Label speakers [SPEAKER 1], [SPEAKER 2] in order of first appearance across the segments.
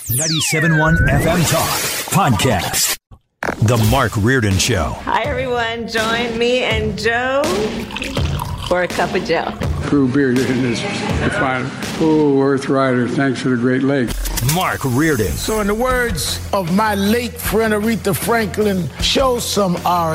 [SPEAKER 1] 97.1 FM Talk Podcast. The Mark Reardon Show.
[SPEAKER 2] Hi, everyone. Join me and Joe for a cup of Joe.
[SPEAKER 3] Crew beer in this fine. Oh, Earth Rider, thanks for the Great Lake.
[SPEAKER 1] Mark Reardon.
[SPEAKER 4] So in the words of my late friend Aretha Franklin, show some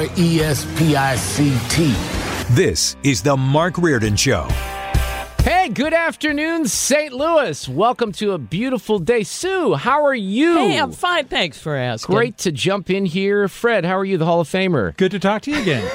[SPEAKER 4] RESPICT.
[SPEAKER 1] This is the Mark Reardon Show.
[SPEAKER 5] Hey, good afternoon, St. Louis. Welcome to a beautiful day. Sue, how are you?
[SPEAKER 6] Hey, I'm fine. Thanks for asking.
[SPEAKER 5] Great to jump in here. Fred, how are you, the Hall of Famer?
[SPEAKER 7] Good to talk to you again.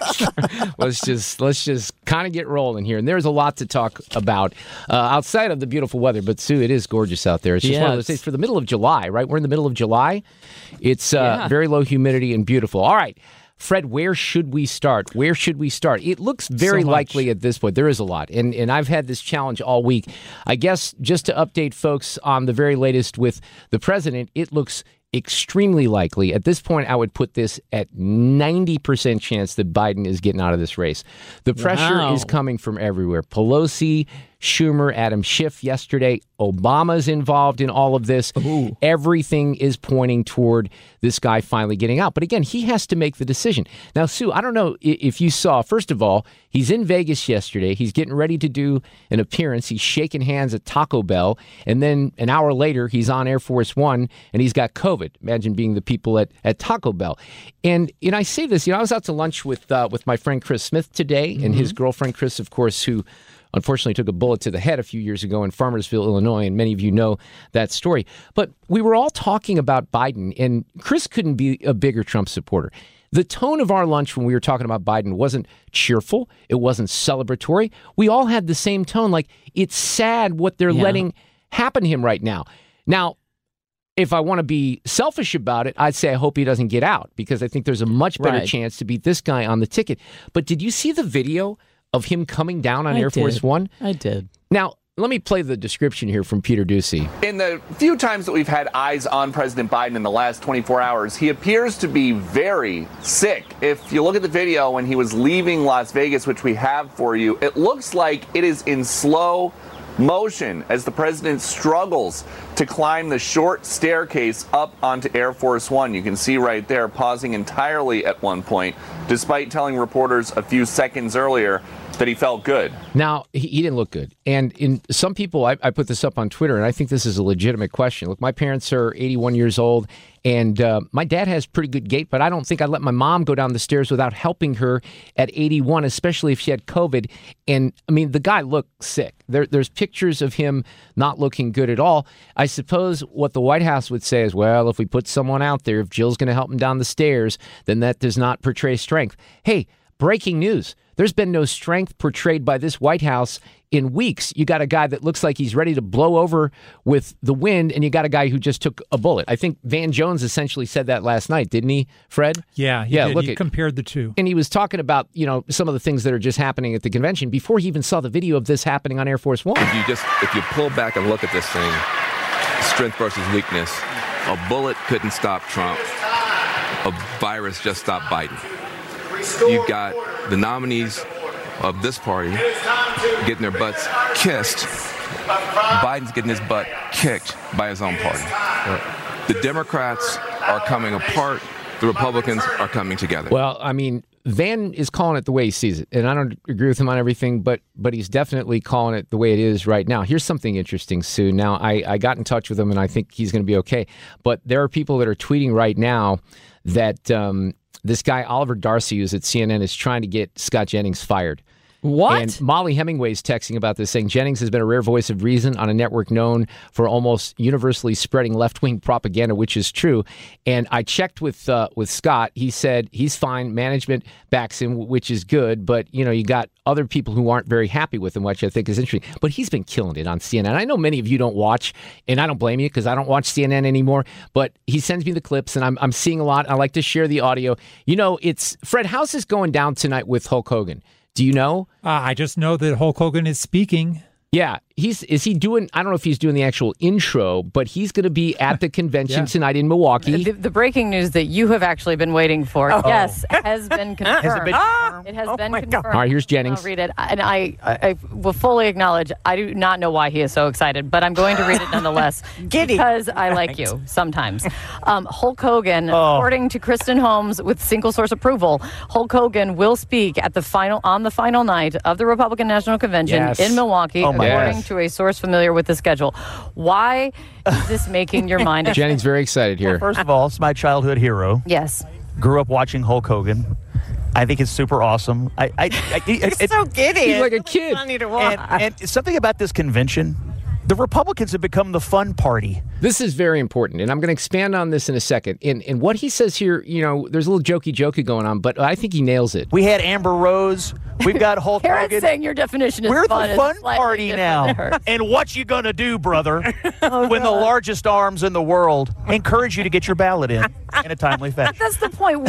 [SPEAKER 5] Let's just kind of get rolling here. And there's a lot to talk about outside of the beautiful weather. But, Sue, it is gorgeous out there. It's just one of those days for the middle of July, right? We're in the middle of July. It's very low humidity and beautiful. All right. Fred, where should we start? Where should we start? It looks very likely at this point. There is a lot. And I've had this challenge all week. I guess just to update folks on the very latest with the president, it looks extremely likely. At this point, I would put this at 90% chance that Biden is getting out of this race. The pressure is coming from everywhere. Pelosi, Schumer, Adam Schiff yesterday. Obama's involved in all of this. Ooh. Everything is pointing toward this guy finally getting out. But again, he has to make the decision. Now, Sue, I don't know if you saw, first of all, he's in Vegas yesterday. He's getting ready to do an appearance. He's shaking hands at Taco Bell. And then an hour later, he's on Air Force One and he's got COVID. Imagine being the people at Taco Bell. And I say this, I was out to lunch with my friend Chris Smith today and his girlfriend, Chris, of course, who unfortunately took a bullet to the head a few years ago in Farmersville, Illinois, and many of you know that story. But we were all talking about Biden, and Chris couldn't be a bigger Trump supporter. The tone of our lunch when we were talking about Biden wasn't cheerful. It wasn't celebratory. We all had the same tone, like it's sad what they're letting happen to him right now. Now, if I want to be selfish about it, I'd say I hope he doesn't get out because I think there's a much better chance to beat this guy on the ticket. But did you see the video of him coming down on Air Force One?
[SPEAKER 6] I did.
[SPEAKER 5] Now, let me play the description here from Peter Doocy.
[SPEAKER 8] In the few times that we've had eyes on President Biden in the last 24 hours, he appears to be very sick. If you look at the video when he was leaving Las Vegas, which we have for you, it looks like it is in slow motion as the president struggles to climb the short staircase up onto Air Force One. You can see right there, pausing entirely at one point, despite telling reporters a few seconds earlier that he felt good.
[SPEAKER 5] Now, he didn't look good. And in some people, I put this up on Twitter, and I think this is a legitimate question. Look, my parents are 81 years old, and my dad has pretty good gait, but I don't think I'd let my mom go down the stairs without helping her at 81, especially if she had COVID. And, I mean, the guy looked sick. There's pictures of him not looking good at all. I suppose what the White House would say is, well, if we put someone out there, if Jill's going to help him down the stairs, then that does not portray strength. Hey, breaking news. There's been no strength portrayed by this White House in weeks. You got a guy that looks like he's ready to blow over with the wind, and you got a guy who just took a bullet. I think Van Jones essentially said that last night, didn't he, Fred?
[SPEAKER 7] Yeah, he did.
[SPEAKER 5] Look,
[SPEAKER 7] he compared the two.
[SPEAKER 5] And he was talking about, some of the things that are just happening at the convention before he even saw the video of this happening on Air Force One.
[SPEAKER 9] If you pull back and look at this thing, strength versus weakness, a bullet couldn't stop Trump. A virus just stopped Biden. You got the nominees of this party getting their butts kissed. Biden's getting his butt kicked by his own party. The Democrats are coming apart. The Republicans are coming together.
[SPEAKER 5] Well, I mean, Van is calling it the way he sees it, and I don't agree with him on everything, but he's definitely calling it the way it is right now. Here's something interesting, Sue. Now, I got in touch with him, and I think he's going to be okay. But there are people that are tweeting right now that this guy, Oliver Darcy, who's at CNN, is trying to get Scott Jennings fired.
[SPEAKER 6] What?
[SPEAKER 5] And Molly Hemingway's texting about this, saying Jennings has been a rare voice of reason on a network known for almost universally spreading left-wing propaganda, which is true. And I checked with Scott. He said he's fine. Management backs him, which is good. But, you got other people who aren't very happy with him, which I think is interesting. But he's been killing it on CNN. I know many of you don't watch, and I don't blame you because I don't watch CNN anymore. But he sends me the clips, and I'm seeing a lot. I like to share the audio. It's Fred, how's this going down tonight with Hulk Hogan? Do you know?
[SPEAKER 7] I just know that Hulk Hogan is speaking.
[SPEAKER 5] Yeah, is he doing? I don't know if he's doing the actual intro, but he's going to be at the convention tonight in Milwaukee.
[SPEAKER 7] The breaking news that you have actually been waiting for, yes, has been confirmed.
[SPEAKER 10] Has it been confirmed?
[SPEAKER 7] It has been confirmed.
[SPEAKER 5] All right, here's Jennings.
[SPEAKER 7] I'll read it, and I will fully acknowledge I do not know why he is so excited, but I'm going to read it nonetheless because I like you sometimes. Hulk Hogan, according to Kristen Holmes, with single source approval, Hulk Hogan will speak at the final night of the Republican National Convention in Milwaukee, according to a source familiar with the schedule. Why is this making your mind?
[SPEAKER 5] Jennings very excited here.
[SPEAKER 10] First of all, it's my childhood hero.
[SPEAKER 7] Yes.
[SPEAKER 10] Grew up watching Hulk Hogan. I think it's super awesome.
[SPEAKER 2] It's so giddy.
[SPEAKER 5] He's like a kid.
[SPEAKER 2] Funny to watch.
[SPEAKER 10] And something about this convention, the Republicans have become the fun party.
[SPEAKER 5] This is very important, and I'm going to expand on this in a second. And what he says here, there's a little jokey going on, but I think he nails it.
[SPEAKER 10] We had Amber Rose. We've got Hulk Hogan.
[SPEAKER 7] saying your definition is
[SPEAKER 10] We're
[SPEAKER 7] fun.
[SPEAKER 10] the fun party now. And what you going to do, brother, when the largest arms in the world encourage you to get your ballot in a timely fashion?
[SPEAKER 7] That's the point.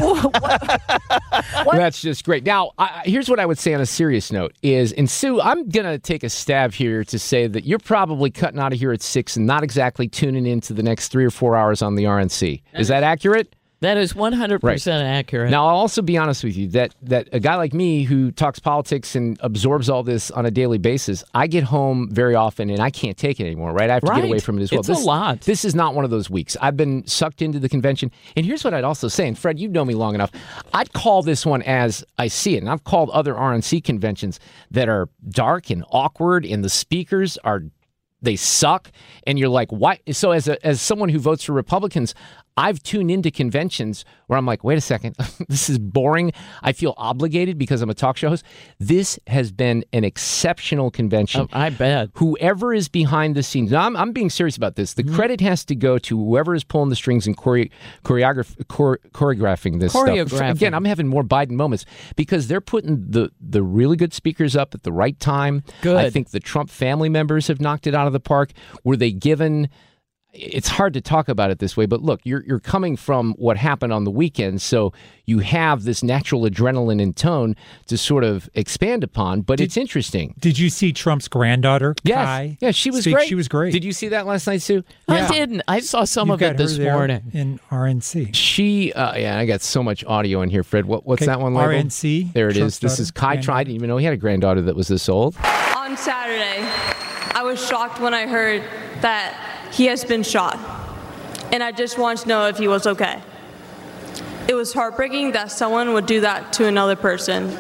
[SPEAKER 7] What?
[SPEAKER 5] That's just great. Now, here's what I would say on a serious note is, and Sue, I'm going to take a stab here to say that you're probably cutting out of here at 6 and not exactly tuning into the next 3 or 4 hours on the RNC. Is that accurate?
[SPEAKER 6] That is 100% accurate.
[SPEAKER 5] Now, I'll also be honest with you that a guy like me who talks politics and absorbs all this on a daily basis, I get home very often and I can't take it anymore, right? I have to get away from it as well.
[SPEAKER 6] It's a lot.
[SPEAKER 5] This is not one of those weeks. I've been sucked into the convention. And here's what I'd also say, and Fred, you know me long enough. I'd call this one as I see it. And I've called other RNC conventions that are dark and awkward and the speakers they suck. And you're like, why? So as someone who votes for Republicans, I've tuned into conventions where I'm like, wait a second, this is boring. I feel obligated because I'm a talk show host. This has been an exceptional convention.
[SPEAKER 6] I bet.
[SPEAKER 5] Whoever is behind the scenes, now I'm being serious about this. The credit has to go to whoever is pulling the strings and choreographing this stuff. Again, I'm having more Biden moments because they're putting the really good speakers up at the right time.
[SPEAKER 6] Good.
[SPEAKER 5] I think the Trump family members have knocked it out of the park. Were they given... It's hard to talk about it this way, but look, you're coming from what happened on the weekend, so you have this natural adrenaline and tone to sort of expand upon, but it's interesting.
[SPEAKER 11] Did you see Trump's granddaughter, Kai?
[SPEAKER 5] Yeah, she was great.
[SPEAKER 11] She was great.
[SPEAKER 5] Did you see that last night, Sue?
[SPEAKER 6] I didn't. I saw some of it this morning.
[SPEAKER 11] In RNC.
[SPEAKER 5] She, I got so much audio in here, Fred. What's that one labeled?
[SPEAKER 11] RNC.
[SPEAKER 5] There it is. This is Kai Tried. I didn't even know he had a granddaughter that was this old.
[SPEAKER 12] On Saturday, I was shocked when I heard that he has been shot, and I just wanted to know if he was okay. It was heartbreaking that someone would do that to another person.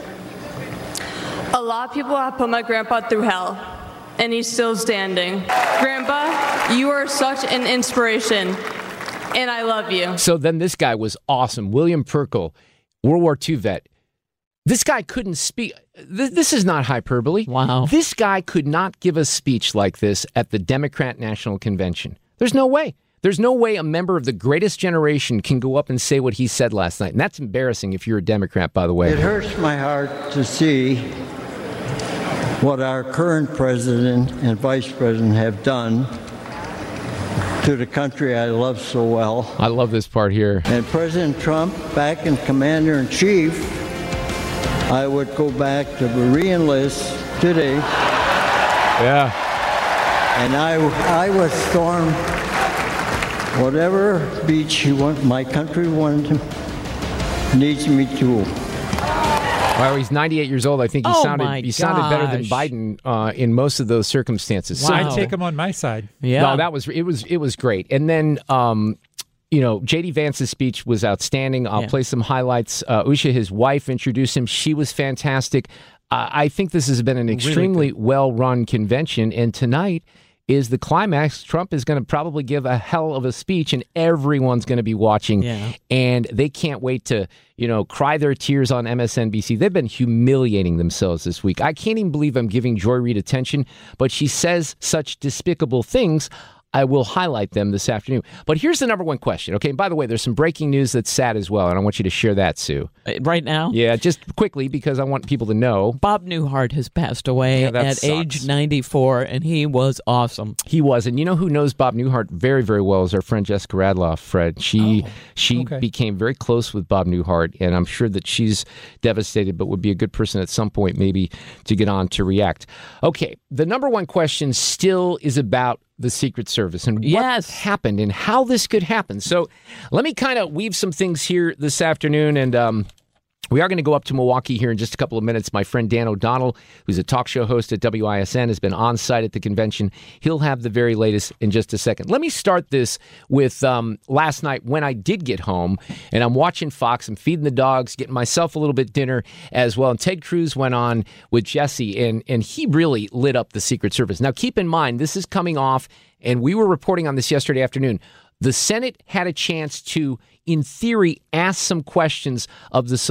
[SPEAKER 12] A lot of people have put my grandpa through hell, and he's still standing. Grandpa, you are such an inspiration, and I love you.
[SPEAKER 5] So then this guy was awesome. William Perkle, World War II vet. This guy couldn't speak. This is not hyperbole.
[SPEAKER 6] Wow.
[SPEAKER 5] This guy could not give a speech like this at the Democrat National Convention. There's no way. There's no way a member of the greatest generation can go up and say what he said last night. And that's embarrassing if you're a Democrat, by the way.
[SPEAKER 13] It hurts my heart to see what our current president and vice president have done to the country I love so well.
[SPEAKER 5] I love this part here.
[SPEAKER 13] And President Trump, back in Commander-in-Chief, I would go back to re-enlist today.
[SPEAKER 5] Yeah.
[SPEAKER 13] And I would storm whatever beach my country needs me to.
[SPEAKER 5] Well, he's 98 years old. I think he sounded better than Biden in most of those circumstances.
[SPEAKER 11] Wow. So I'd take him on my side.
[SPEAKER 5] Yeah. No, it was great. And then J.D. Vance's speech was outstanding. I'll play some highlights. Usha, his wife, introduced him. She was fantastic. I think this has been an extremely well-run convention, and tonight is the climax. Trump is going to probably give a hell of a speech, and everyone's going to be watching, and they can't wait to, cry their tears on MSNBC. They've been humiliating themselves this week. I can't even believe I'm giving Joy Reid attention, but she says such despicable things I will highlight them this afternoon. But here's the number one question. Okay, and by the way, there's some breaking news that's sad as well, and I want you to share that, Sue.
[SPEAKER 6] Right now?
[SPEAKER 5] Yeah, just quickly, because I want people to know.
[SPEAKER 6] Bob Newhart has passed away at age 94, and he was awesome.
[SPEAKER 5] He was, and you know who knows Bob Newhart very, very well is our friend Jessica Radloff, Fred. She became very close with Bob Newhart, and I'm sure that she's devastated, but would be a good person at some point maybe to get on to react. Okay, the number one question still is about the Secret Service and what happened and how this could happen. So let me kind of weave some things here this afternoon, and we are going to go up to Milwaukee here in just a couple of minutes. My friend Dan O'Donnell, who's a talk show host at WISN, has been on site at the convention. He'll have the very latest in just a second. Let me start this with last night when I did get home, and I'm watching Fox. I'm feeding the dogs, getting myself a little bit dinner as well. And Ted Cruz went on with Jesse, and he really lit up the Secret Service. Now, keep in mind, this is coming off, and we were reporting on this yesterday afternoon. The Senate had a chance to, in theory, ask some questions of the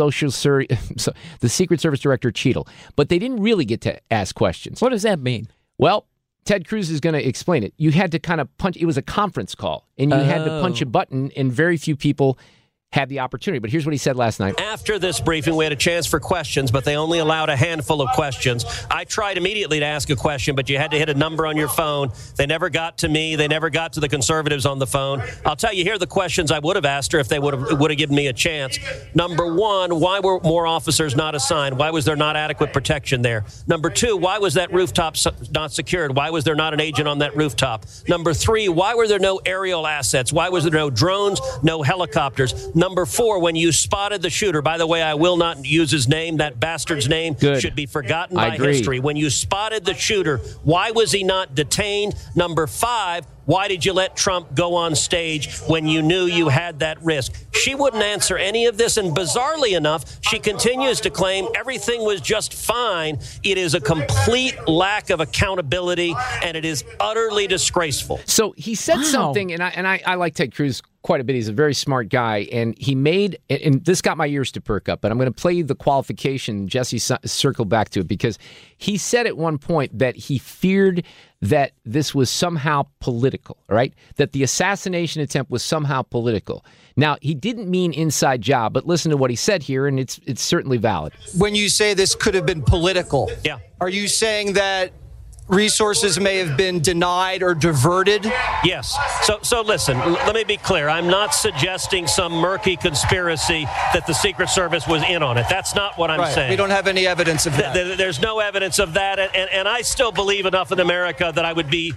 [SPEAKER 5] the Secret Service Director Cheadle, but they didn't really get to ask questions.
[SPEAKER 6] What does that mean?
[SPEAKER 5] Well, Ted Cruz is going to explain it. You had to kind of punch. It was a conference call, and you had to punch a button, and very few people had the opportunity. But here's what he said last night.
[SPEAKER 14] After this briefing, we had a chance for questions, but they only allowed a handful of questions. I tried immediately to ask a question, but you had to hit a number on your phone. They never got to me. They never got to the conservatives on the phone. I'll tell you, here are the questions I would have asked her if they would have given me a chance. Number one, why were more officers not assigned? Why was there not adequate protection there? Number two, why was that rooftop not secured? Why was there not an agent on that rooftop? Number three, why were there no aerial assets? Why was there no drones, no helicopters? Number four, when you spotted the shooter, by the way, I will not use his name. That bastard's name should be forgotten by history. When you spotted the shooter, why was he not detained? Number five, why did you let Trump go on stage when you knew you had that risk? She wouldn't answer any of this, and bizarrely enough, she continues to claim everything was just fine. It is a complete lack of accountability, and it is utterly disgraceful.
[SPEAKER 5] So he said something, and I like Ted Cruz quite a bit. He's a very smart guy, and he made, and this got my ears to perk up, but I'm going to play you the qualification. Jesse circled back to it, because he said at one point that he feared that this was somehow political, right? That the assassination attempt was somehow political. Now, he didn't mean inside job, but listen to what he said here, and it's certainly valid.
[SPEAKER 15] When you say this could have been political, are you saying that resources may have been denied or diverted?
[SPEAKER 14] Yes. So listen, let me be clear. I'm not suggesting some murky conspiracy that the Secret Service was in on it. That's not what I'm saying.
[SPEAKER 15] We don't have any evidence of that.
[SPEAKER 14] There's no evidence of that. And I still believe enough in America that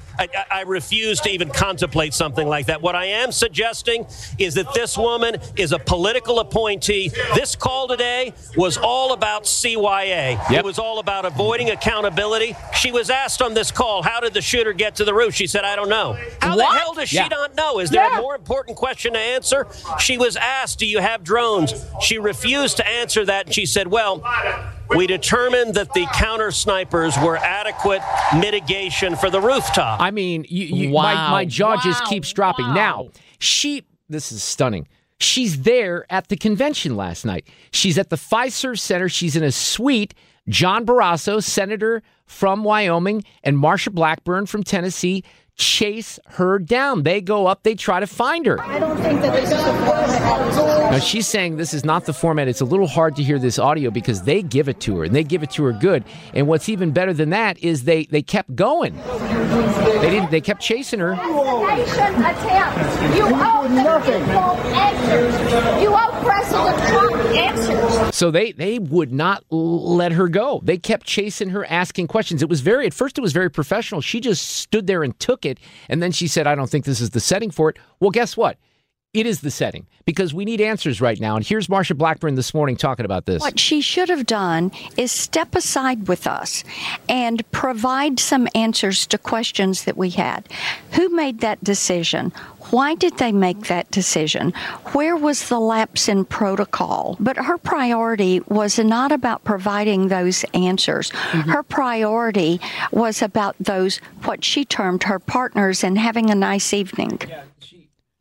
[SPEAKER 14] I refuse to even contemplate something like that. What I am suggesting is that this woman is a political appointee. This call today was all about CYA. Yep. It was all about avoiding accountability. She was asked on this call, how did the shooter get to the roof? She said, I don't know. How the hell does she not know? Is there a more important question to answer? She was asked, do you have drones? She refused to answer that. And she said, well, we determined that the counter snipers were adequate mitigation for the rooftop.
[SPEAKER 5] I mean, my jaw just keeps dropping. Now, this is stunning. She's there at the convention last night. She's at the Fiserv Center. She's in a suite. John Barrasso, senator from Wyoming, and Marsha Blackburn from Tennessee chase her down. They go up, they try to find her.
[SPEAKER 16] I don't think that this is the format.
[SPEAKER 5] Now, she's saying this is not the format. It's a little hard to hear this audio because they give it to her, and they give it to her good. And what's even better than that is they kept going. They kept chasing her.
[SPEAKER 16] Assassination attempt. You owe the people answers. You owe President Trump answers.
[SPEAKER 5] So they would not let her go. They kept chasing her, asking questions. At first it was very professional. She just stood there and took it, and then she said, I don't think this is the setting for it. Well, guess what? It is the setting, because we need answers right now. And here's Marsha Blackburn this morning talking about this.
[SPEAKER 17] What she should have done is step aside with us and provide some answers to questions that we had. Who made that decision? Why did they make that decision? Where was the lapse in protocol? But her priority was not about providing those answers. Mm-hmm. Her priority was about those, what she termed her partners, and having a nice evening.
[SPEAKER 5] Yeah.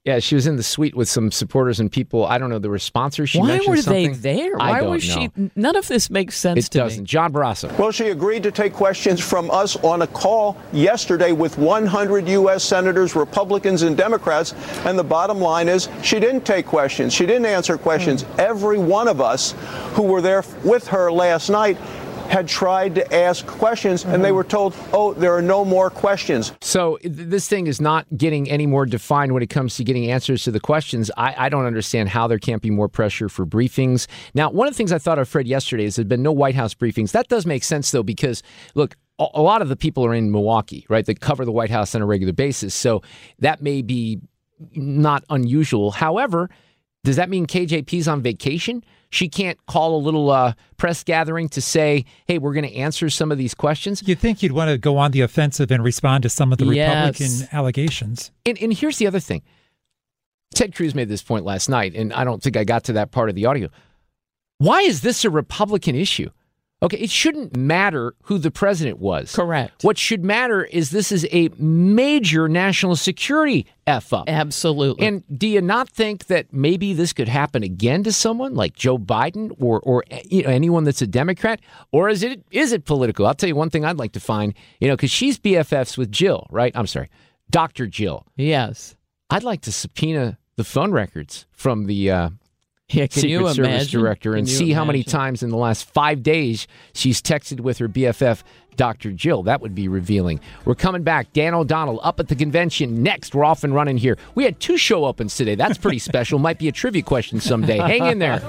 [SPEAKER 5] Yeah, she was in the suite with some supporters and people. I don't know. There were sponsors. She
[SPEAKER 6] Why
[SPEAKER 5] mentioned
[SPEAKER 6] were
[SPEAKER 5] something.
[SPEAKER 6] they there?
[SPEAKER 5] I
[SPEAKER 6] Why
[SPEAKER 5] don't
[SPEAKER 6] was
[SPEAKER 5] know.
[SPEAKER 6] she? None of this makes sense to
[SPEAKER 5] doesn't.
[SPEAKER 6] me.
[SPEAKER 5] John Barrasso.
[SPEAKER 18] Well, she agreed to take questions from us on a call yesterday with 100 U.S. senators, Republicans, and Democrats. And the bottom line is she didn't take questions. She didn't answer questions. Every one of us who were there with her last night had tried to ask questions, and they were told, oh, there are no more questions.
[SPEAKER 5] So this thing is not getting any more defined when it comes to getting answers to the questions. I don't understand how there can't be more pressure for briefings. Now, one of the things I thought of, Fred, yesterday is there had been no White House briefings. That does make sense, though, because, look, a lot of the people are in Milwaukee, right, that cover the White House on a regular basis. So that may be not unusual. However, does that mean KJP's on vacation? She can't call a little press gathering to say, hey, we're going to answer some of these questions?
[SPEAKER 11] You'd think you'd want to go on the offensive and respond to some of the Republican allegations.
[SPEAKER 5] And here's the other thing. Ted Cruz made this point last night, and I don't think I got to that part of the audio. Why is this a Republican issue? Okay, it shouldn't matter who the president was.
[SPEAKER 6] Correct.
[SPEAKER 5] What should matter is this is a major national security F-up.
[SPEAKER 6] Absolutely.
[SPEAKER 5] And do you not think that maybe this could happen again to someone like Joe Biden or anyone that's a Democrat? Or is it political? I'll tell you one thing I'd like to find, because she's BFFs with Jill, right? I'm sorry, Dr. Jill.
[SPEAKER 6] Yes.
[SPEAKER 5] I'd like to subpoena the phone records from the Secret Service director and see how many times in the last 5 days she's texted with her BFF, Dr. Jill. That would be revealing. We're coming back. Dan O'Donnell up at the convention next. We're off and running here. We had 2 show opens today. That's pretty special. Might be a trivia question someday. Hang in there.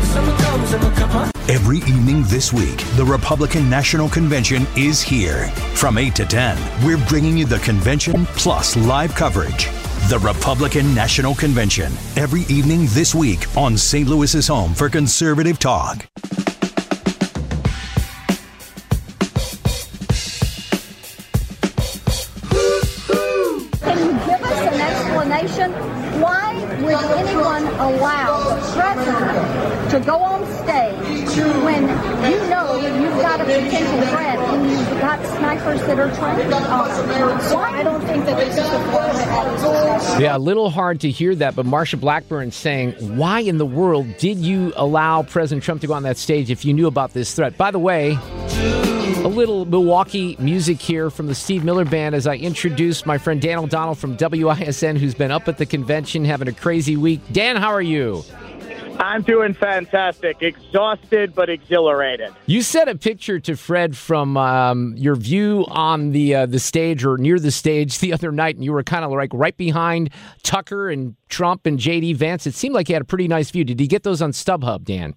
[SPEAKER 1] Every evening this week, the Republican National Convention is here. From 8 to 10, we're bringing you the convention plus live coverage. The Republican National Convention, every evening this week on St. Louis's home for conservative talk.
[SPEAKER 16] Can you give us an explanation? Why would anyone allow the president to go on stage when you know you've got a potential threat and you've got snipers that are trained on it? Why? I don't think that this is the format.
[SPEAKER 5] Yeah, a little hard to hear that, but Marsha Blackburn saying, why in the world did you allow President Trump to go on that stage if you knew about this threat? By the way, a little Milwaukee music here from the Steve Miller Band as I introduce my friend Dan O'Donnell from WISN, who's been up at the convention having a crazy week. Dan, how are you?
[SPEAKER 19] I'm doing fantastic. Exhausted but exhilarated.
[SPEAKER 5] You sent a picture to Fred from your view on the stage or near the stage the other night, and you were kind of like right behind Tucker and Trump and J.D. Vance. It seemed like you had a pretty nice view. Did you get those on StubHub, Dan?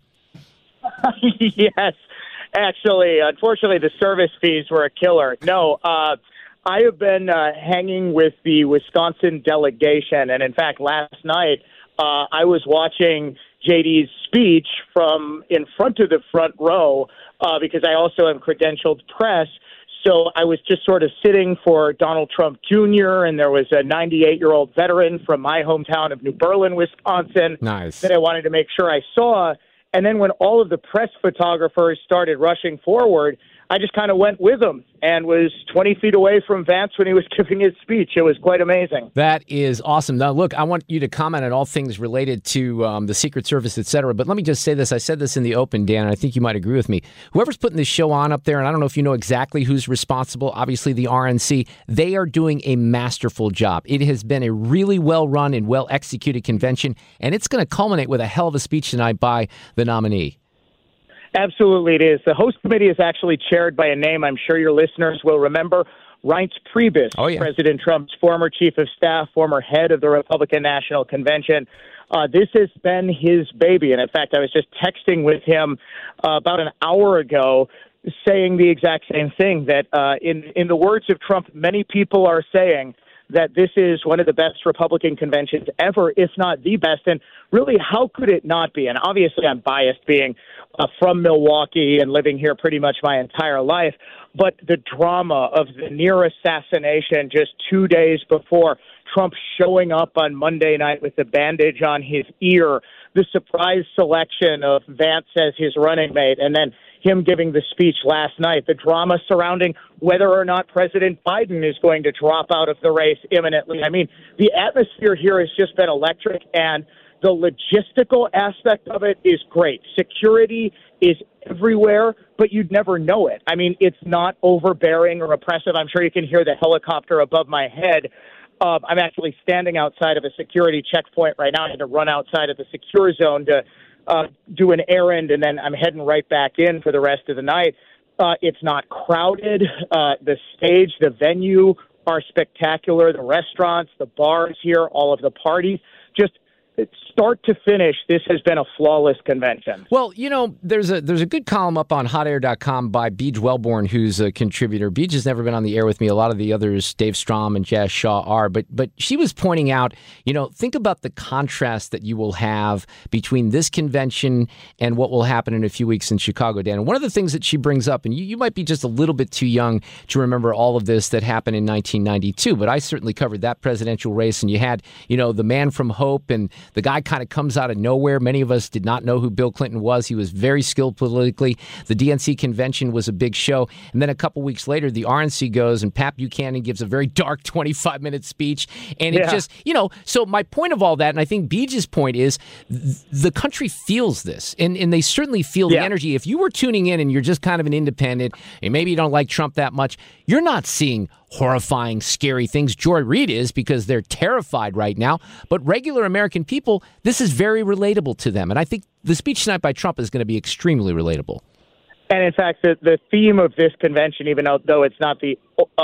[SPEAKER 19] Yes. Actually, unfortunately, the service fees were a killer. No, I have been hanging with the Wisconsin delegation, and in fact, last night I was watching JD's speech from in front of the front row because I also am credentialed press. So I was just sort of sitting for Donald Trump Jr., and there was a 98-year-old veteran from my hometown of New Berlin, Wisconsin, that I wanted to make sure I saw. And then when all of the press photographers started rushing forward, I just kind of went with them and was 20 feet away from Vance when he was giving his speech. It was quite amazing.
[SPEAKER 5] That is awesome. Now, look, I want you to comment on all things related to the Secret Service, et cetera. But let me just say this. I said this in the open, Dan, and I think you might agree with me. Whoever's putting this show on up there, and I don't know if you know exactly who's responsible, obviously the RNC, they are doing a masterful job. It has been a really well-run and well-executed convention, and it's going to culminate with a hell of a speech tonight by the nominee.
[SPEAKER 19] Absolutely it is. The host committee is actually chaired by a name I'm sure your listeners will remember, Reince Priebus, President Trump's former chief of staff, former head of the Republican National Convention. This has been his baby. And in fact, I was just texting with him about an hour ago saying the exact same thing, that in the words of Trump, many people are saying that this is one of the best Republican conventions ever, if not the best. And really, how could it not be? And obviously, I'm biased being from Milwaukee and living here pretty much my entire life. But the drama of the near assassination just 2 days before, Trump showing up on Monday night with the bandage on his ear, the surprise selection of Vance as his running mate, and then him giving the speech last night, the drama surrounding whether or not President Biden is going to drop out of the race imminently. I mean, the atmosphere here has just been electric, and the logistical aspect of it is great. Security is everywhere, but you'd never know it. I mean, it's not overbearing or oppressive. I'm sure you can hear the helicopter above my head. I'm actually standing outside of a security checkpoint right now. I had to run outside of the secure zone to do an errand, and then I'm heading right back in for the rest of the night. It's not crowded. The stage, the venue are spectacular. The restaurants, the bars here, all of the parties, just start to finish, this has been a flawless convention.
[SPEAKER 5] Well, you know, there's a good column up on hotair.com by Beej Wellborn, who's a contributor. Beej has never been on the air with me. A lot of the others, Dave Strom and Jazz Shaw, are. But she was pointing out, you know, think about the contrast that you will have between this convention and what will happen in a few weeks in Chicago, Dan. And one of the things that she brings up, and you might be just a little bit too young to remember all of this that happened in 1992, but I certainly covered that presidential race. And you had, you know, the man from Hope, and the guy kind of comes out of nowhere. Many of us did not know who Bill Clinton was. He was very skilled politically. The DNC convention was a big show. And then a couple weeks later, the RNC goes and Pat Buchanan gives a very dark 25-minute speech. And it just, you know, so my point of all that, and I think Beej's point is the country feels this. And they certainly feel the energy. If you were tuning in and you're just kind of an independent, and maybe you don't like Trump that much, you're not seeing horrifying, scary things. Joy Reid is, because they're terrified right now. But regular American people, this is very relatable to them. And I think the speech tonight by Trump is going to be extremely relatable.
[SPEAKER 19] And in fact, the theme of this convention, even though it's not the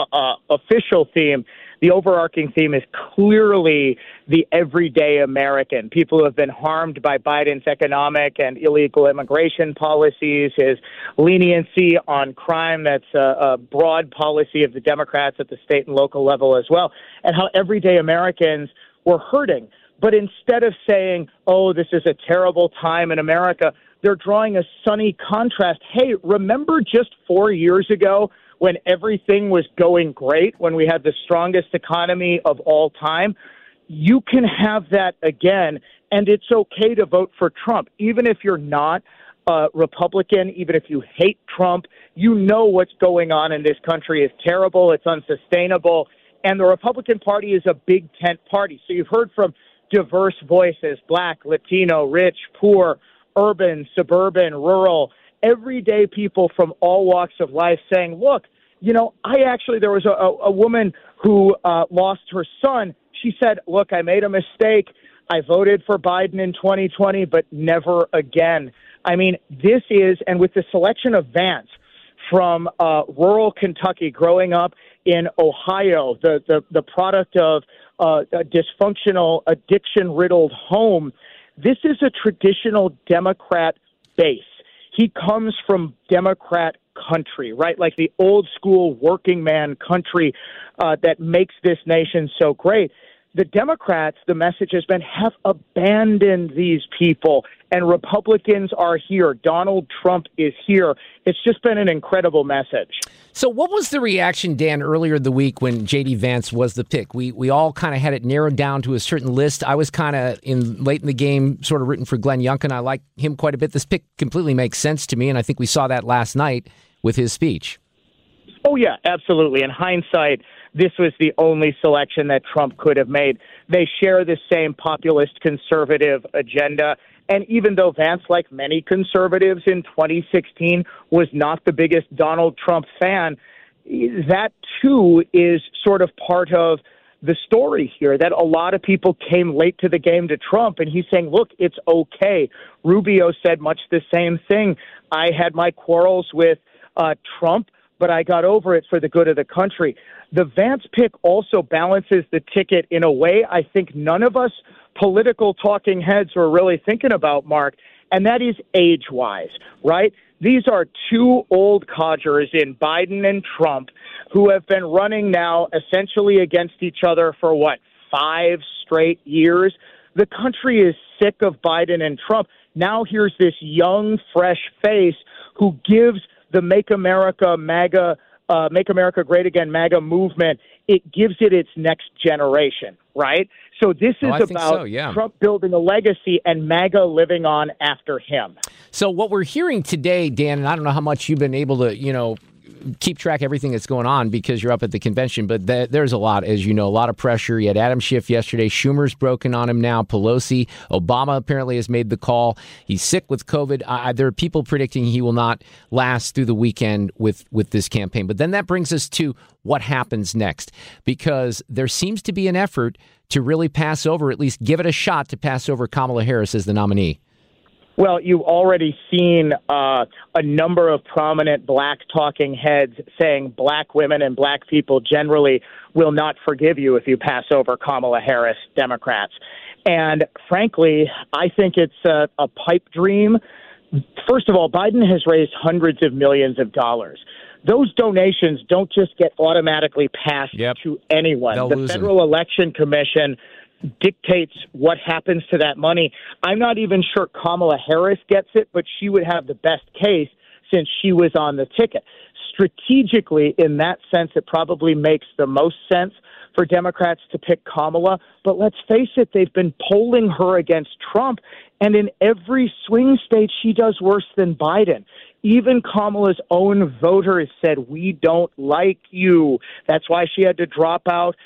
[SPEAKER 19] official theme, the overarching theme is clearly the everyday American. People who have been harmed by Biden's economic and illegal immigration policies, his leniency on crime, that's a broad policy of the Democrats at the state and local level as well, and how everyday Americans were hurting. But instead of saying, oh, this is a terrible time in America, they're drawing a sunny contrast. Hey, remember just 4 years ago when everything was going great, when we had the strongest economy of all time? You can have that again, and it's okay to vote for Trump. Even if you're not a Republican, even if you hate Trump, you know what's going on in this country is terrible, it's unsustainable, and the Republican Party is a big tent party. So you've heard from diverse voices, Black, Latino, rich, poor, urban, suburban, rural, everyday people from all walks of life saying, look, you know, there was a woman who lost her son. She said, look, I made a mistake. I voted for Biden in 2020, but never again. I mean, this is, and with the selection of Vance from rural Kentucky, growing up in Ohio, the product of a dysfunctional, addiction-riddled home, this is a traditional Democrat base. He comes from Democrat country, right? Like the old school working man country that makes this nation so great. The Democrats, the message has been, have abandoned these people, and Republicans are here. Donald Trump is here. It's just been an incredible message.
[SPEAKER 5] So what was the reaction, Dan, earlier in the week when J.D. Vance was the pick? We all kind of had it narrowed down to a certain list. I was kind of late in the game sort of rooting for Glenn Youngkin. I like him quite a bit. This pick completely makes sense to me, and I think we saw that last night with his speech.
[SPEAKER 19] Oh, yeah, absolutely. In hindsight, this was the only selection that Trump could have made. They share the same populist conservative agenda. And even though Vance, like many conservatives in 2016, was not the biggest Donald Trump fan, that too is sort of part of the story here, that a lot of people came late to the game to Trump, and he's saying, look, it's okay. Rubio said much the same thing. I had my quarrels with Trump, but I got over it for the good of the country. The Vance pick also balances the ticket in a way I think none of us political talking heads are really thinking about, Mark, and that is age-wise, right? These are two old codgers in Biden and Trump who have been running now essentially against each other for, 5 straight years? The country is sick of Biden and Trump. Now here's this young, fresh face who gives the Make America Great Again MAGA movement, it gives it its next generation. right? So this is about Trump building a legacy and MAGA living on after him.
[SPEAKER 5] So what we're hearing today, Dan, and I don't know how much you've been able to, keep track of everything that's going on because you're up at the convention, but there's a lot, as you know, a lot of pressure. You had Adam Schiff yesterday. Schumer's broken on him now. Pelosi. Obama apparently has made the call. He's sick with COVID. There are people predicting he will not last through the weekend with this campaign. But then that brings us to what happens next, because there seems to be an effort to really pass over, at least give it a shot to pass over Kamala Harris as the nominee.
[SPEAKER 19] Well, you've already seen a number of prominent black talking heads saying black women and black people generally will not forgive you if you pass over Kamala Harris, Democrats. And frankly, I think it's a pipe dream. First of all, Biden has raised hundreds of millions of dollars. Those donations don't just get automatically passed to anyone. The Federal Election Commission dictates what happens to that money. I'm not even sure Kamala Harris gets it, but she would have the best case since she was on the ticket. Strategically, in that sense, it probably makes the most sense for Democrats to pick Kamala. But let's face it, they've been polling her against Trump, and in every swing state, she does worse than Biden. Even Kamala's own voters said, we don't like you. That's why she had to drop out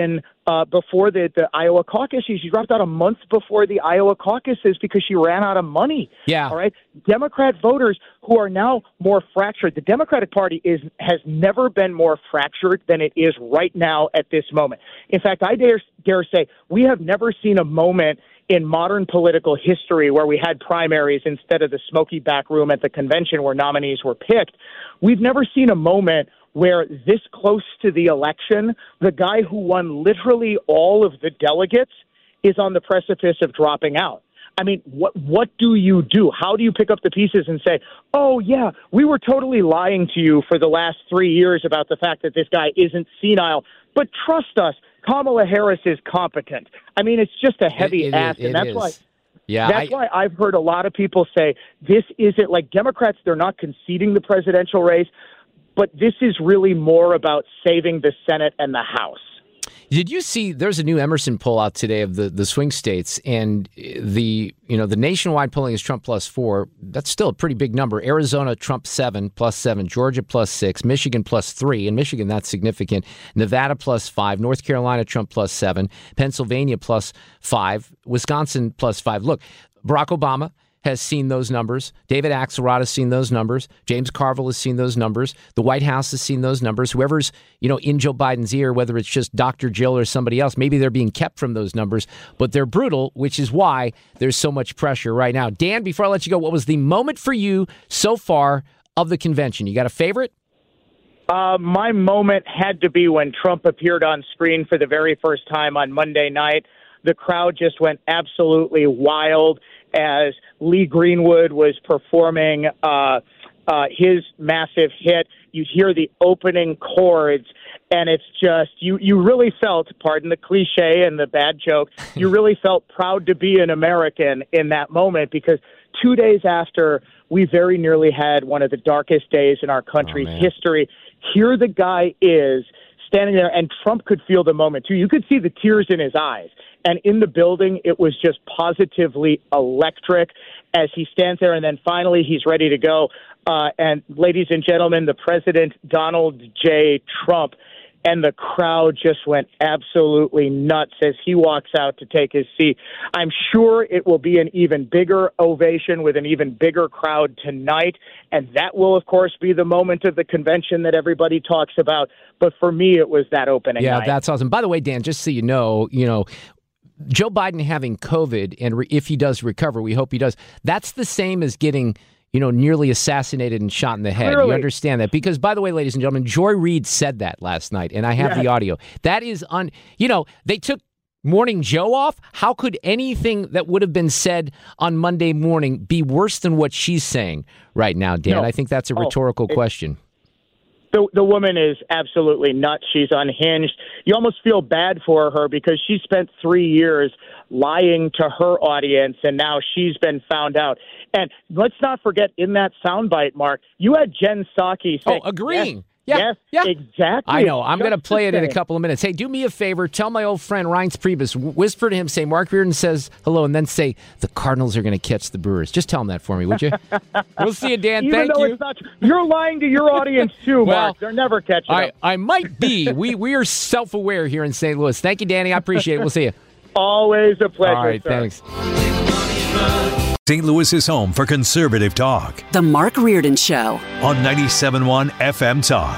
[SPEAKER 19] before the Iowa caucuses. She dropped out a month before the Iowa caucuses because she ran out of money.
[SPEAKER 5] Yeah.
[SPEAKER 19] All right. Democrat voters who are now more fractured. The Democratic Party has never been more fractured than it is right now at this moment. In fact, I dare say we have never seen a moment in modern political history where we had primaries instead of the smoky back room at the convention where nominees were picked. We've never seen a moment where this close to the election, the guy who won literally all of the delegates is on the precipice of dropping out. I mean, what do you do? How do you pick up the pieces and say, oh, yeah, we were totally lying to you for the last 3 years about the fact that this guy isn't senile, but trust us, Kamala Harris is competent. I mean, it's just a heavy ask, and that's why.
[SPEAKER 5] Yeah,
[SPEAKER 19] that's why I've heard a lot of people say this isn't like Democrats. They're not conceding the presidential race, but this is really more about saving the Senate and the House.
[SPEAKER 5] Did you see there's a new Emerson poll out today of the swing states, and the nationwide polling is Trump +4. That's still a pretty big number. Arizona, Trump +7, Georgia +6, Michigan +3. In Michigan, that's significant. Nevada +5, North Carolina, Trump +7, Pennsylvania +5, Wisconsin +5. Look, Barack Obama has seen those numbers. David Axelrod has seen those numbers. James Carville has seen those numbers. The White House has seen those numbers. Whoever's, in Joe Biden's ear, whether it's just Dr. Jill or somebody else, maybe they're being kept from those numbers, but they're brutal, which is why there's so much pressure right now. Dan, before I let you go, what was the moment for you so far of the convention? You got a favorite?
[SPEAKER 19] My moment had to be when Trump appeared on screen for the very first time on Monday night. The crowd just went absolutely wild as Lee Greenwood was performing his massive hit. You hear the opening chords, and it's just, you really felt, pardon the cliche and the bad joke, you really felt proud to be an American in that moment, because 2 days after, we very nearly had one of the darkest days in our country's history. Here the guy is standing there, and Trump could feel the moment, too. You could see the tears in his eyes. And in the building, it was just positively electric as he stands there. And then finally, he's ready to go. And ladies and gentlemen, the president, Donald J. Trump, and the crowd just went absolutely nuts as he walks out to take his seat. I'm sure it will be an even bigger ovation with an even bigger crowd tonight. And that will, of course, be the moment of the convention that everybody talks about. But for me, it was that opening night.
[SPEAKER 5] Yeah, that's awesome. By the way, Dan, just so you know, Joe Biden having COVID, and if he does recover, we hope he does, that's the same as getting, nearly assassinated and shot in the head. Clearly. You understand that? Because, by the way, ladies and gentlemen, Joy Reid said that last night, and I have the audio. That is, they took Morning Joe off. How could anything that would have been said on Monday morning be worse than what she's saying right now, Dan? No. I think that's a rhetorical question.
[SPEAKER 19] The woman is absolutely nuts. She's unhinged. You almost feel bad for her because she spent 3 years lying to her audience, and now she's been found out. And let's not forget, in that soundbite, Mark, you had Jen Psaki saying,
[SPEAKER 5] agreeing. Yeah.
[SPEAKER 19] Yes, exactly.
[SPEAKER 5] I know. I'm going to play it in a couple of minutes. Hey, do me a favor. Tell my old friend Reince Priebus, whisper to him, say Mark Reardon says hello, and then say the Cardinals are going to catch the Brewers. Just tell him that for me, would you? We'll see you, Dan.
[SPEAKER 19] Even
[SPEAKER 5] Thank
[SPEAKER 19] though
[SPEAKER 5] you.
[SPEAKER 19] It's not, you're lying to your audience, too, Mark. They're never catching up.
[SPEAKER 5] I might be. We are self-aware here in St. Louis. Thank you, Danny. I appreciate it. We'll see you.
[SPEAKER 19] Always a pleasure,
[SPEAKER 5] All right,
[SPEAKER 19] sir.
[SPEAKER 5] thanks.
[SPEAKER 1] St. Louis is home for conservative talk.
[SPEAKER 20] The Mark Reardon Show.
[SPEAKER 1] On 97.1 FM Talk.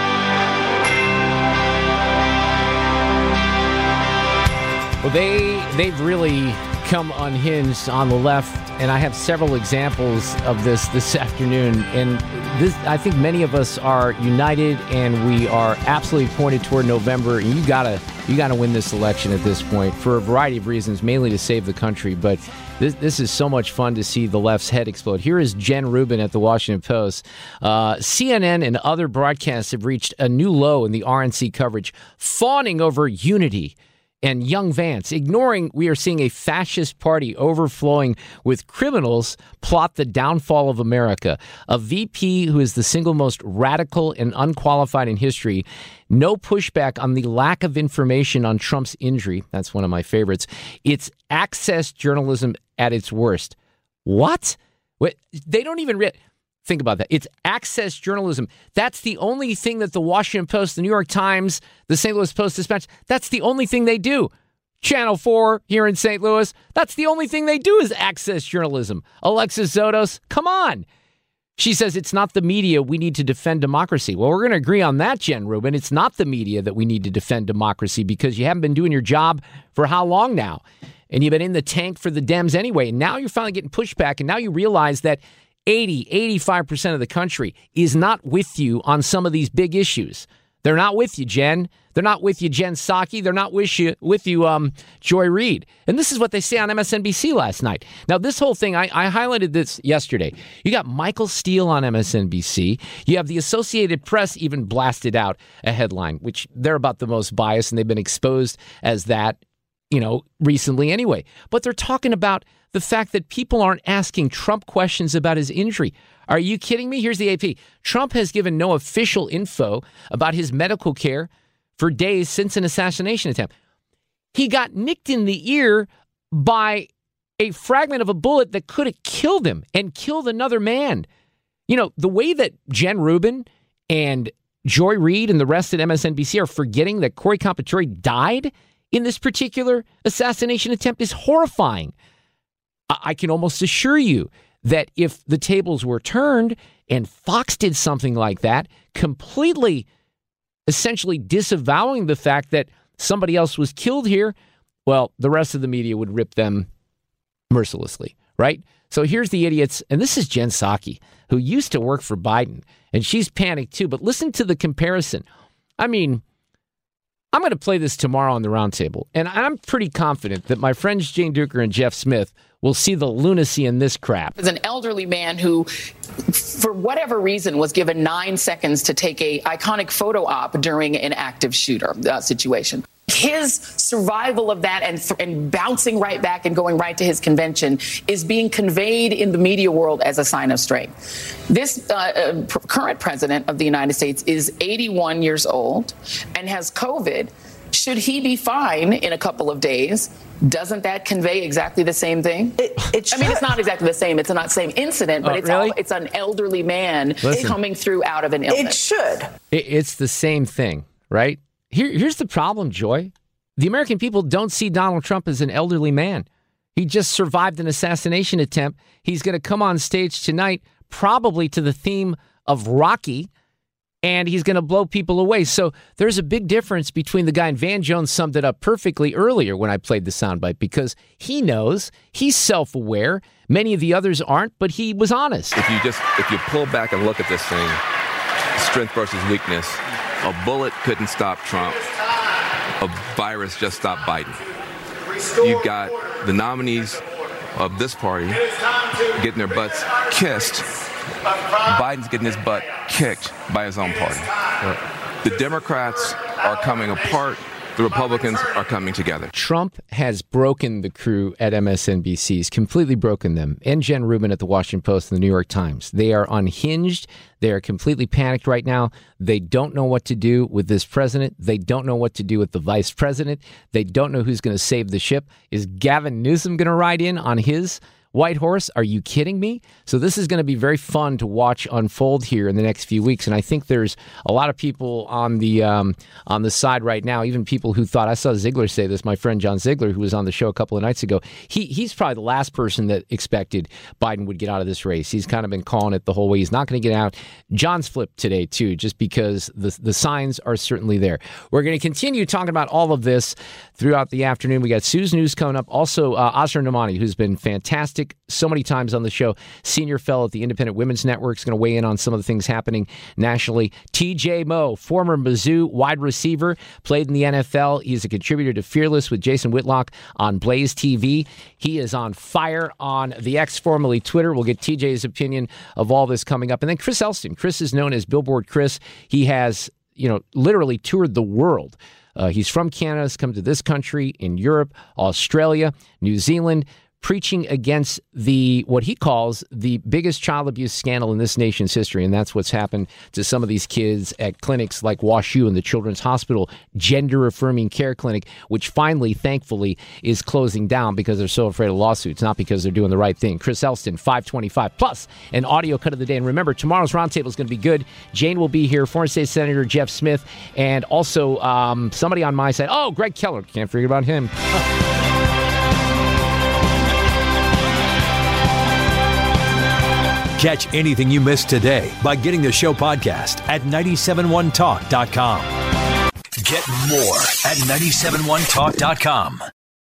[SPEAKER 5] Well, they've really come unhinged on the left, and I have several examples of this afternoon. And I think many of us are united, and we are absolutely pointed toward November. And you gotta win this election at this point for a variety of reasons, mainly to save the country. But this is so much fun to see the left's head explode. Here is Jen Rubin at the Washington Post. CNN and other broadcasts have reached a new low in the RNC coverage, fawning over unity and young Vance, ignoring we are seeing a fascist party overflowing with criminals plot the downfall of America. A VP who is the single most radical and unqualified in history. No pushback on the lack of information on Trump's injury. That's one of my favorites. It's access journalism at its worst. What? They don't even think about that. It's access journalism. That's the only thing that the Washington Post, the New York Times, the St. Louis Post-Dispatch, that's the only thing they do. Channel 4 here in St. Louis, that's the only thing they do is access journalism. Alexis Zotos, come on. She says it's not the media we need to defend democracy. Well, we're going to agree on that, Jen Rubin. It's not the media that we need to defend democracy because you haven't been doing your job for how long now? And you've been in the tank for the Dems anyway. Now you're finally getting pushback, and now you realize that 85% of the country is not with you on some of these big issues. They're not with you, Jen. They're not with you, Jen Psaki. They're not with you, Joy Reid. And this is what they say on MSNBC last night. Now, this whole thing, I highlighted this yesterday. You got Michael Steele on MSNBC. You have the Associated Press even blasted out a headline, which they're about the most biased, and they've been exposed as that, recently anyway. But they're talking about the fact that people aren't asking Trump questions about his injury. Are you kidding me? Here's the AP. Trump has given no official info about his medical care for days since an assassination attempt. He got nicked in the ear by a fragment of a bullet that could have killed him and killed another man. The way that Jen Rubin and Joy Reid and the rest at MSNBC are forgetting that Corey Compatore died in this particular assassination attempt is horrifying. I can almost assure you that if the tables were turned and Fox did something like that, completely, essentially disavowing the fact that somebody else was killed here, well, the rest of the media would rip them mercilessly, right? So here's the idiots, and this is Jen Psaki, who used to work for Biden, and she's panicked too, but listen to the comparison. I mean, I'm going to play this tomorrow on the roundtable, and I'm pretty confident that my friends Jane Duker and Jeff Smith will see the lunacy in this crap.
[SPEAKER 21] As an elderly man who, for whatever reason, was given 9 seconds to take a iconic photo op during an active shooter situation. His survival of that and bouncing right back and going right to his convention is being conveyed in the media world as a sign of strength. This current president of the United States is 81 years old and has COVID. Should he be fine in a couple of days? Doesn't that convey exactly the same thing? It's not exactly the same. It's not the same incident, but it's an elderly man coming through out of an illness. It should.
[SPEAKER 5] It's the same thing, right? Here's the problem, Joy. The American people don't see Donald Trump as an elderly man. He just survived an assassination attempt. He's going to come on stage tonight, probably to the theme of Rocky, and he's going to blow people away. So there's a big difference between the guy, and Van Jones summed it up perfectly earlier when I played the soundbite, because he knows, he's self-aware. Many of the others aren't, but he was honest.
[SPEAKER 9] If you pull back and look at this thing, strength versus weakness, a bullet couldn't stop Trump. A virus just stopped Biden. You've got the nominees of this party getting their butts kissed. Biden's getting his butt kicked by his own party. The Democrats are coming apart the Republicans are coming together.
[SPEAKER 5] Trump has broken the crew at MSNBC. He's completely broken them. And Jen Rubin at the Washington Post and the New York Times. They are unhinged. They are completely panicked right now. They don't know what to do with this president. They don't know what to do with the vice president. They don't know who's going to save the ship. Is Gavin Newsom going to ride in on his white horse? Are you kidding me? So this is going to be very fun to watch unfold here in the next few weeks. And I think there's a lot of people on the side right now, even people who thought, I saw Ziegler say this, my friend John Ziegler, who was on the show a couple of nights ago, he's probably the last person that expected Biden would get out of this race. He's kind of been calling it the whole way. He's not going to get out. John's flipped today, too, just because the signs are certainly there. We're going to continue talking about all of this throughout the afternoon. We got Sue's News coming up. Also, Asra Nomani, who's been fantastic so many times on the show, senior fellow at the Independent Women's Network, is going to weigh in on some of the things happening nationally. TJ Moe, former Mizzou wide receiver, played in the NFL. He's a contributor to Fearless with Jason Whitlock on Blaze TV. He is on fire on the X, formerly Twitter. We'll get TJ's opinion of all this coming up. And then Chris Elston. Chris is known as Billboard Chris. He has, literally toured the world. He's from Canada, has come to this country, in Europe, Australia, New Zealand, preaching against what he calls the biggest child abuse scandal in this nation's history. And that's what's happened to some of these kids at clinics like WashU and the Children's Hospital Gender Affirming Care Clinic, which finally, thankfully, is closing down because they're so afraid of lawsuits, not because they're doing the right thing. Chris Elston, 525, plus an audio cut of the day. And remember, tomorrow's roundtable is going to be good. Jane will be here, former state senator Jeff Smith, and also somebody on my side. Oh, Greg Keller. Can't forget about him.
[SPEAKER 1] Catch anything you missed today by getting the show podcast at 971talk.com. Get more at 971talk.com.